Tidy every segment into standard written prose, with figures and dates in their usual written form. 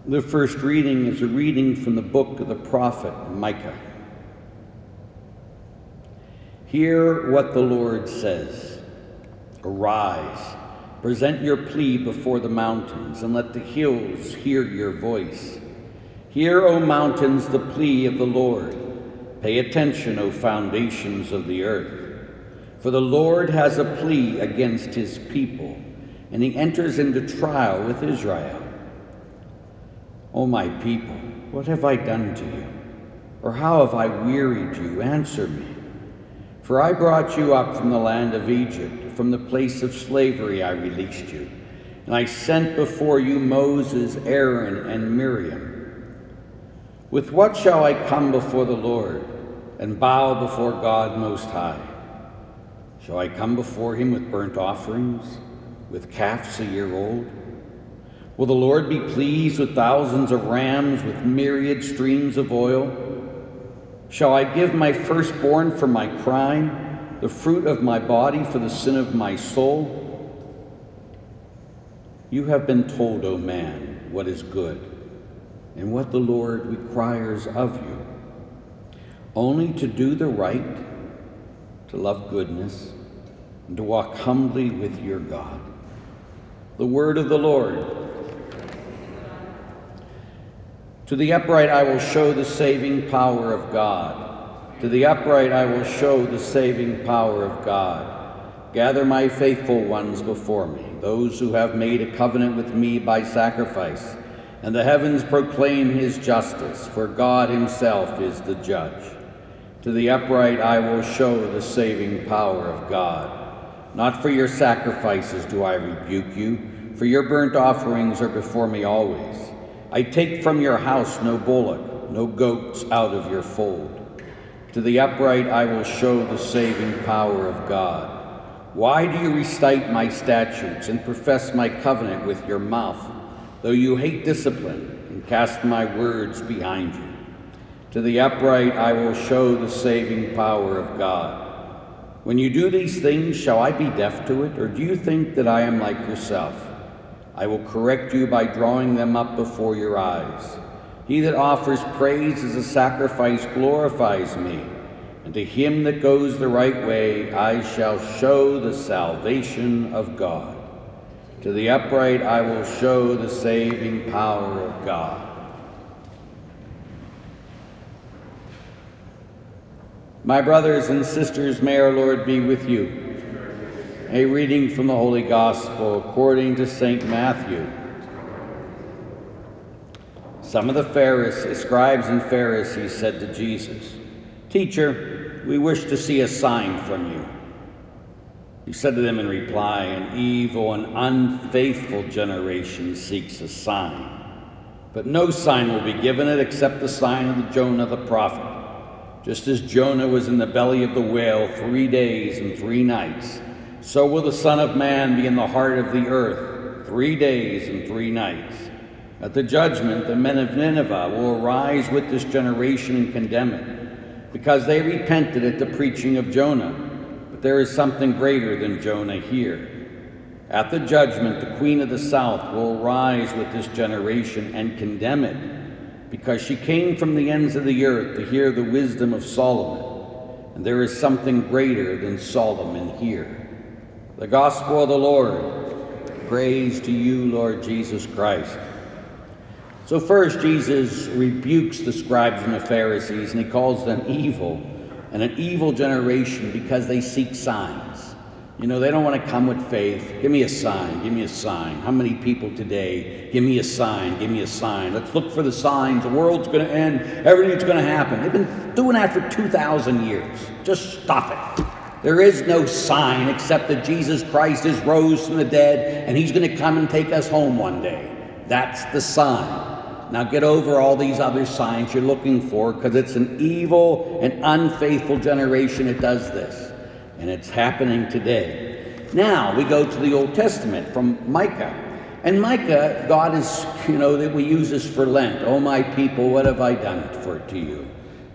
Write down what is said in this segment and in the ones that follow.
The first reading is a reading from the book of the prophet Micah. Hear what the Lord says. Arise, present your plea before the mountains, and let the hills hear your voice. Hear, O mountains, the plea of the Lord. Pay attention, O foundations of the earth. For the Lord has a plea against his people, and he enters into trial with Israel. O my people, what have I done to you? Or how have I wearied you? Answer me. For I brought you up from the land of Egypt, from the place of slavery I released you, and I sent before you Moses, Aaron, and Miriam. With what shall I come before the Lord and bow before God Most High? Shall I come before him with burnt offerings, with calves a year old? Will the Lord be pleased with thousands of rams, with myriad streams of oil? Shall I give my firstborn for my crime, the fruit of my body for the sin of my soul? You have been told, O man, what is good, and what the Lord requires of you, only to do the right, to love goodness, and to walk humbly with your God. The word of the Lord. To the upright I will show the saving power of God. To the upright I will show the saving power of God. Gather my faithful ones before me, those who have made a covenant with me by sacrifice, and the heavens proclaim his justice, for God himself is the judge. To the upright I will show the saving power of God. Not for your sacrifices do I rebuke you, for your burnt offerings are before me always. I take from your house no bullock, no goats out of your fold. To the upright I will show the saving power of God. Why do you recite my statutes and profess my covenant with your mouth, though you hate discipline and cast my words behind you? To the upright I will show the saving power of God. When you do these things, shall I be deaf to it, or do you think that I am like yourself? I will correct you by drawing them up before your eyes. He that offers praise as a sacrifice glorifies me, and to him that goes the right way I shall show the salvation of God. To the upright I will show the saving power of God. My brothers and sisters, may our Lord be with you. A reading from the Holy Gospel according to St. Matthew. Some of the scribes and Pharisees said to Jesus, "Teacher, we wish to see a sign from you." He said to them in reply, "An evil and unfaithful generation seeks a sign, but no sign will be given it except the sign of Jonah the prophet. Just as Jonah was in the belly of the whale 3 days and 3 nights, so will the Son of Man be in the heart of the earth 3 days and 3 nights. At the judgment, the men of Nineveh will arise with this generation and condemn it, because they repented at the preaching of Jonah. But there is something greater than Jonah here. At the judgment, the queen of the south will arise with this generation and condemn it, because she came from the ends of the earth to hear the wisdom of Solomon. And there is something greater than Solomon here." The Gospel of the Lord. Praise to you, Lord Jesus Christ. So first, Jesus rebukes the scribes and the Pharisees, and he calls them evil, and an evil generation because they seek signs. You know, they don't want to come with faith. Give me a sign, give me a sign. How many people today, give me a sign, give me a sign. Let's look for the signs. The world's going to end. Everything's going to happen. They've been doing that for 2,000 years. Just stop it. There is no sign except that Jesus Christ is rose from the dead and he's going to come and take us home one day. That's the sign. Now get over all these other signs you're looking for, because it's an evil and unfaithful generation that does this. And it's happening today. Now we go to the Old Testament from Micah. And Micah, God is, that we use this for Lent. "Oh my people, what have I done to you?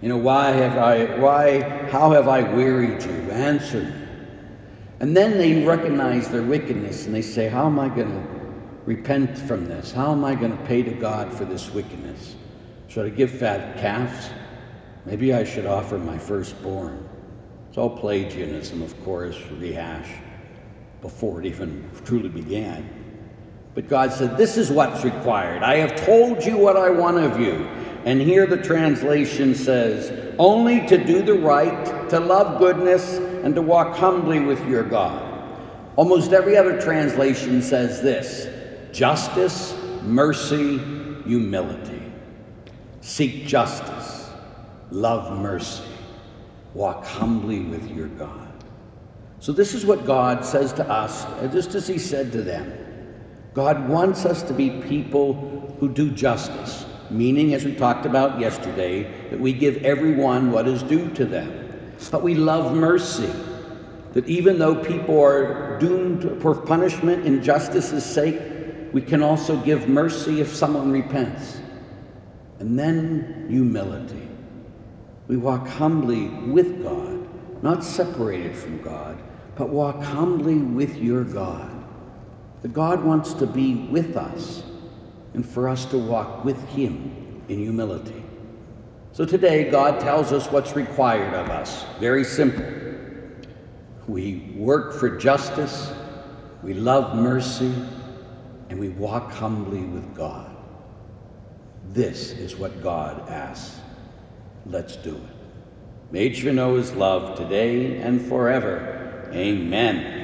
How have I wearied you? Answer me." And then they recognize their wickedness and they say, how am I going to repent from this. How am I going to pay to God for this wickedness? Should I give fat calves? Maybe I should offer my firstborn. It's all Pelagianism, of course, rehash before it even truly began. But God said, this is what's required. I have told you what I want of you. And here the translation says, only to do the right, to love goodness, and to walk humbly with your God. Almost every other translation says this: justice, mercy, humility. Seek justice, love mercy, walk humbly with your God. So this is what God says to us, just as he said to them. God wants us to be people who do justice, meaning, as we talked about yesterday, that we give everyone what is due to them. But we love mercy, that even though people are doomed for punishment in justice's sake, we can also give mercy if someone repents. And then humility. We walk humbly with God, not separated from God, but walk humbly with your God. That God wants to be with us and for us to walk with him in humility. So today, God tells us what's required of us. Very simple. We work for justice, we love mercy, and we walk humbly with God. This is what God asks. Let's do it. May each of you know his love today and forever. Amen.